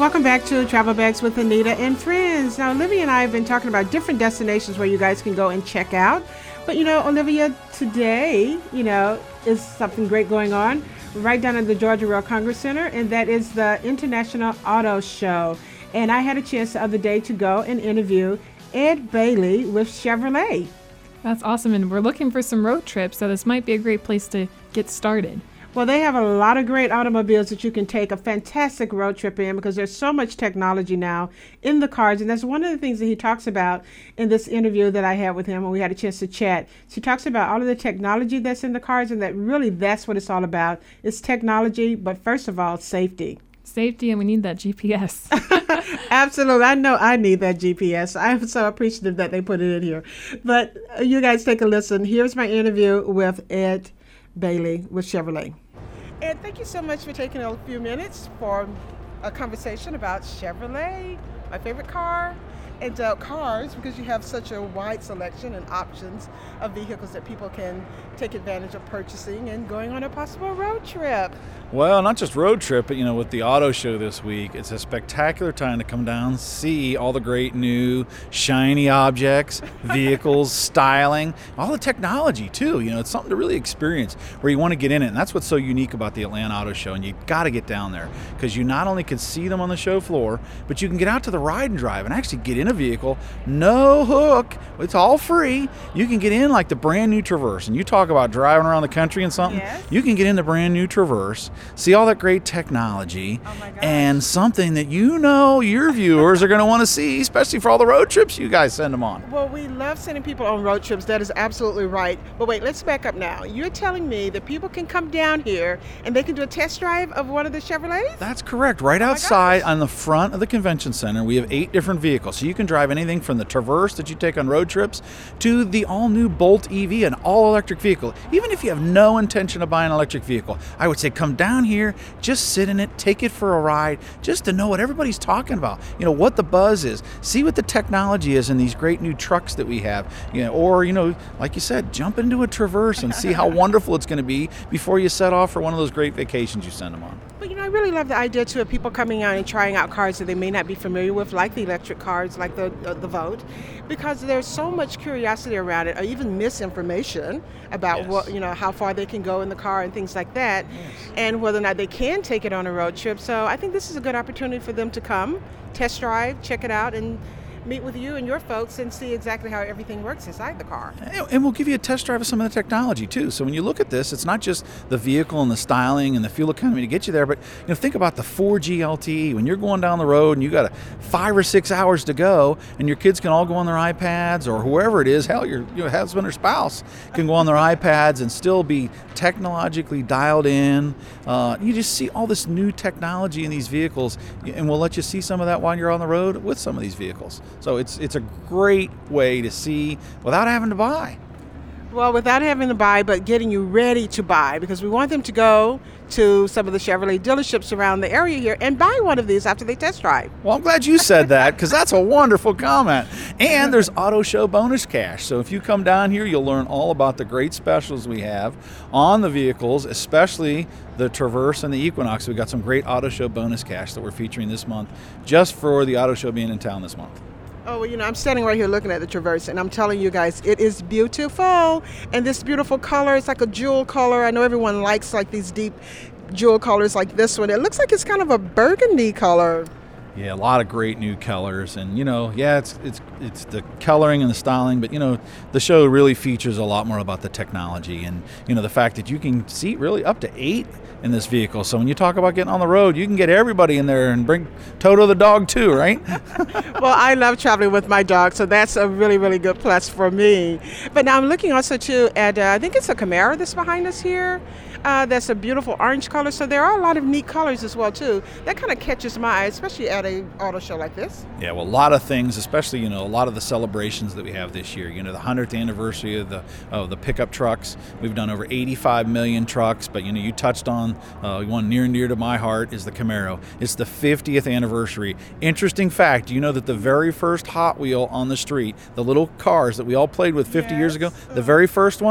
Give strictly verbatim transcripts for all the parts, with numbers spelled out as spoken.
Welcome back to Travel Bags with Anita and Friends. Now, Olivia and I have been talking about different destinations where you guys can go and check out. But, you know, Olivia, today, you know, is something great going on right down at the Georgia Rail Congress Center, and that is the International Auto Show. And I had a chance the other day to go and interview Ed Bailey with Chevrolet. That's awesome, and we're looking for some road trips, so this might be a great place to get started. Well, they have a lot of great automobiles that you can take a fantastic road trip in because there's so much technology now in the cars. And that's one of the things that he talks about in this interview that I had with him when we had a chance to chat. So he talks about all of the technology that's in the cars, and that really that's what it's all about. It's technology, but first of all, safety. Safety, and we need that G P S. Absolutely. I know I need that G P S. I'm so appreciative that they put it in here. But uh, you guys take a listen. Here's my interview with Ed Bailey with Chevrolet. Ed, thank you so much for taking a few minutes for a conversation about Chevrolet, my favorite car, and uh, cars, because you have such a wide selection and options of vehicles that people can take advantage of purchasing and going on a possible road trip. Well, not just road trip, but, you know, with the auto show this week, it's a spectacular time to come down, see all the great new shiny objects, vehicles, styling, all the technology, too. You know, it's something to really experience where you want to get in it. And that's what's so unique about the Atlanta Auto Show. And you got to get down there because you not only can see them on the show floor, but you can get out to the ride and drive and actually get in a vehicle. No hook. It's all free. You can get in like the brand new Traverse. And you talk about driving around the country and something. Yes. You can get in the brand new Traverse, see all that great technology, oh my gosh. and something that you know your viewers are going to want to see, especially for all the road trips you guys send them on. Well, we love sending people on road trips. That is absolutely right. But wait, let's back up now. You're telling me that people can come down here and they can do a test drive of one of the Chevrolets? That's correct. Right oh outside on the front of the convention center, we have eight different vehicles. So you can drive anything from the Traverse that you take on road trips to the all-new Bolt E V, an all-electric vehicle. Even if you have no intention of buying an electric vehicle, I would say come down here, just sit in it, take it for a ride, just to know what everybody's talking about, you know, what the buzz is, see what the technology is in these great new trucks that we have, you know, or, you know, like you said, jump into a Traverse and see how wonderful it's going to be before you set off for one of those great vacations you send them on. But, you know, I really love the idea, too, of people coming out and trying out cars that they may not be familiar with, like the electric cars, like the uh, the Vote, because there's so much curiosity around it, or even misinformation about Yes. what, you know, how far they can go in the car and things like that, Yes. and whether or not they can take it on a road trip. So I think this is a good opportunity for them to come, test drive, check it out, and meet with you and your folks and see exactly how everything works inside the car. And we'll give you a test drive of some of the technology too. So when you look at this, it's not just the vehicle and the styling and the fuel economy to get you there, but, you know, think about the four G L T E. When you're going down the road and you got a five or six hours to go, and your kids can all go on their iPads, or whoever it is, hell, your, your husband or spouse can go on their iPads and still be technologically dialed in. Uh, you just see all this new technology in these vehicles, and we'll let you see some of that while you're on the road with some of these vehicles. So it's it's a great way to see without having to buy. Well, without having to buy, but getting you ready to buy, because we want them to go to some of the Chevrolet dealerships around the area here and buy one of these after they test drive. Well, I'm glad you said that, because that's a wonderful comment. And there's Auto Show bonus cash. So if you come down here, you'll learn all about the great specials we have on the vehicles, especially the Traverse and the Equinox. We've got some great Auto Show bonus cash that we're featuring this month just for the Auto Show being in town this month. Oh, well, you know, I'm standing right here looking at the Traverse, and I'm telling you guys, it is beautiful. And this beautiful color, it's like a jewel color. I know everyone likes like these deep jewel colors like this one. It looks like it's kind of a burgundy color. Yeah, a lot of great new colors, and, you know, yeah, it's it's it's the coloring and the styling, but, you know, the show really features a lot more about the technology and, you know, the fact that you can seat really up to eight in this vehicle. So when you talk about getting on the road, you can get everybody in there and bring Toto the dog too, right? Well, I love traveling with my dog, so that's a really, really good plus for me. But now I'm looking also too at, uh, I think it's a Camaro that's behind us here. Uh, that's a beautiful orange color. So there are a lot of neat colors as well too. That kind of catches my eye, especially at a auto show like this. Yeah, well, a lot of things, especially, you know, a lot of the celebrations that we have this year. You know, the hundredth anniversary of the of the pickup trucks. We've done over eighty-five million trucks, but, you know, you touched on uh, one near and dear to my heart is the Camaro. It's the fiftieth anniversary. Interesting fact, you know that the very first Hot Wheel on the street, the little cars that we all played with fifty Yes. years ago, the very first one,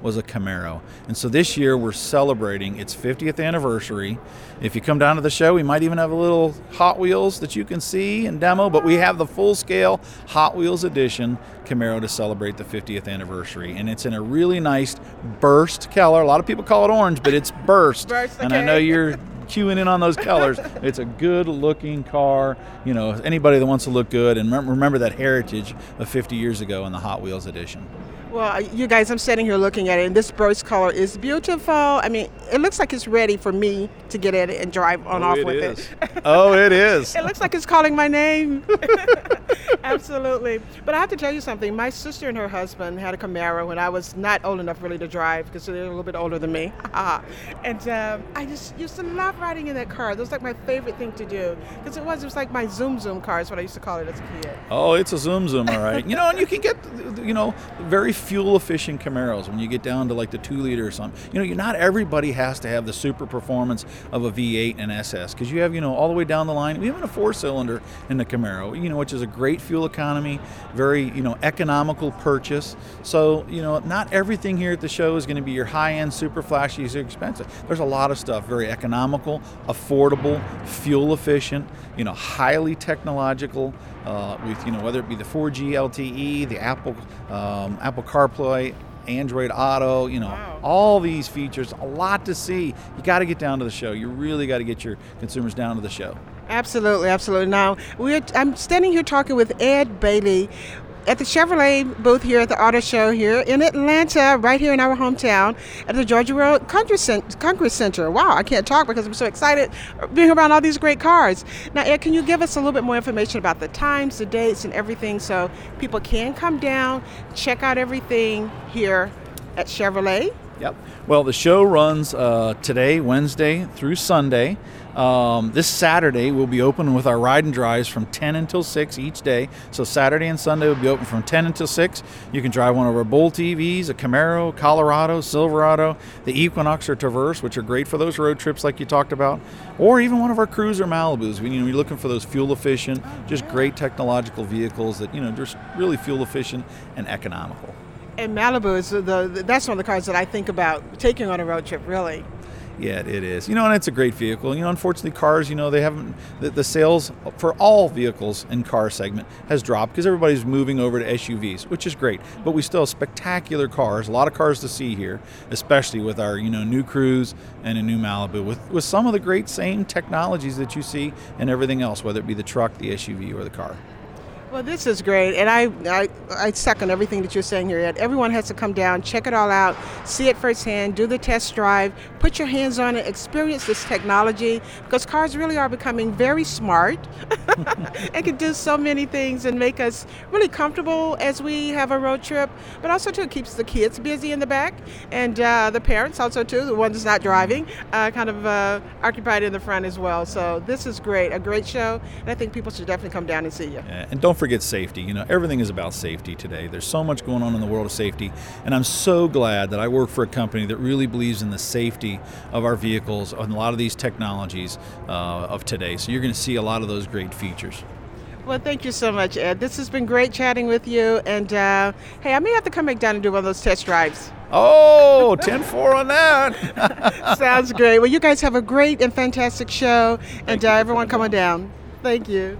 was a Camaro. And so this year we're celebrating its fiftieth anniversary. If you come down to the show, we might even have a little Hot Wheels that you can see and demo, but we have the full-scale Hot Wheels edition Camaro to celebrate the fiftieth anniversary. And it's in a really nice burst color. A lot of people call it orange, but it's burst. Burst, okay. And I know you're queuing in on those colors. It's a good looking car. You know, anybody that wants to look good and remember that heritage of fifty years ago in the Hot Wheels edition. Well, you guys, I'm sitting here looking at it, and this burst color is beautiful. I mean, it looks like it's ready for me to get in it and drive on oh, off it with is. it. Oh, it is. It looks like it's calling my name. Absolutely. But I have to tell you something. My sister and her husband had a Camaro when I was not old enough really to drive, because they're a little bit older than me. And um, I just used to love riding in that car. That was like my favorite thing to do, because it was, it was like my Zoom Zoom car is what I used to call it as a kid. Oh, it's a Zoom Zoom, all right. You know, and you can get, you know, very fuel efficient Camaros when you get down to like the two liter or something. You know, you not everybody has to have the super performance of a V eight and S S, because you have, you know, all the way down the line, even a four cylinder in the Camaro, you know, which is a great fuel economy, very, you know, economical purchase. So, you know, not everything here at the show is going to be your high end, super flashy, super expensive. There's a lot of stuff, very economical, affordable, fuel efficient, you know, highly technological, uh, with, you know, whether it be the four G L T E, the Apple um, Apple CarPlay, Android Auto, you know, wow. all these features, a lot to see. You got to get down to the show. You really got to get your consumers down to the show. Absolutely, absolutely. Now, we're, I'm standing here talking with Ed Bailey at the Chevrolet booth here at the auto show here in Atlanta, right here in our hometown at the Georgia Road Congress Center. Wow, I can't talk because I'm so excited being around all these great cars. Now, Ed, can you give us a little bit more information about the times, the dates, and everything so people can come down, check out everything here at Chevrolet? Yep. Well, the show runs uh, today, Wednesday through Sunday. Um, this Saturday we'll be open with our ride and drives from ten until six each day. So Saturday and Sunday will be open from ten until six. You can drive one of our Bolt E Vs, a Camaro, Colorado, Silverado, the Equinox or Traverse, which are great for those road trips like you talked about, or even one of our Cruiser Malibus. You know, you're looking for those fuel efficient, just great technological vehicles that, you know, just really fuel efficient and economical. And Malibu is the, the that's one of the cars that I think about taking on a road trip, really. Yeah, it is. You know, and it's a great vehicle. You know, unfortunately, cars, you know, they haven't, the, the sales for all vehicles in car segment has dropped because everybody's moving over to S U Vs, which is great. But we still have spectacular cars, a lot of cars to see here, especially with our, you know, new Cruise and a new Malibu, with, with some of the great same technologies that you see in everything else, whether it be the truck, the S U V, or the car. Well, this is great, and I, I I second everything that you're saying here, Ed. Everyone has to come down, check it all out, see it firsthand, do the test drive, put your hands on it, experience this technology, because cars really are becoming very smart and can do so many things and make us really comfortable as we have a road trip, but also, too, it keeps the kids busy in the back, and uh, the parents also, too, the ones that's not driving, uh, kind of uh, occupied in the front as well. So this is great, a great show, and I think people should definitely come down and see you. Yeah, and don't forget safety. You know, everything is about safety today. There's so much going on in the world of safety, and I'm so glad that I work for a company that really believes in the safety of our vehicles and a lot of these technologies uh, of today. So you're going to see a lot of those great features. Well, thank you so much, Ed. This has been great chatting with you, and uh, hey, I may have to come back down and do one of those test drives. Oh, ten four on that. Sounds great. Well, you guys have a great and fantastic show, Thank and uh, everyone come on down. Thank you.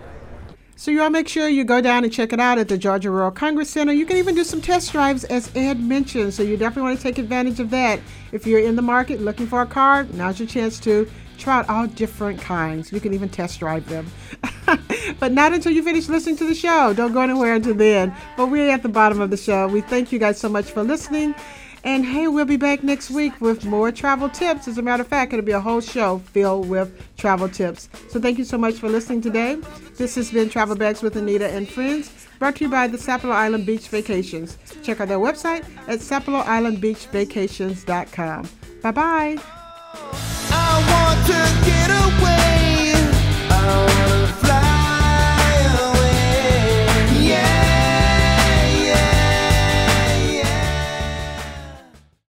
So you all make sure you go down and check it out at the Georgia Rural Congress Center. You can even do some test drives, as Ed mentioned, so you definitely want to take advantage of that. If you're in the market looking for a car, now's your chance to try out all different kinds. You can even test drive them. But not until you finish listening to the show. Don't go anywhere until then. But we're at the bottom of the show. We thank you guys so much for listening. And hey, we'll be back next week with more travel tips. As a matter of fact, it'll be a whole show filled with travel tips. So thank you so much for listening today. This has been Travel Bags with Anita and Friends, brought to you by the Sapelo Island Beach Vacations. Check out their website at sapelo island beach vacations dot com. Bye-bye. I want to get away.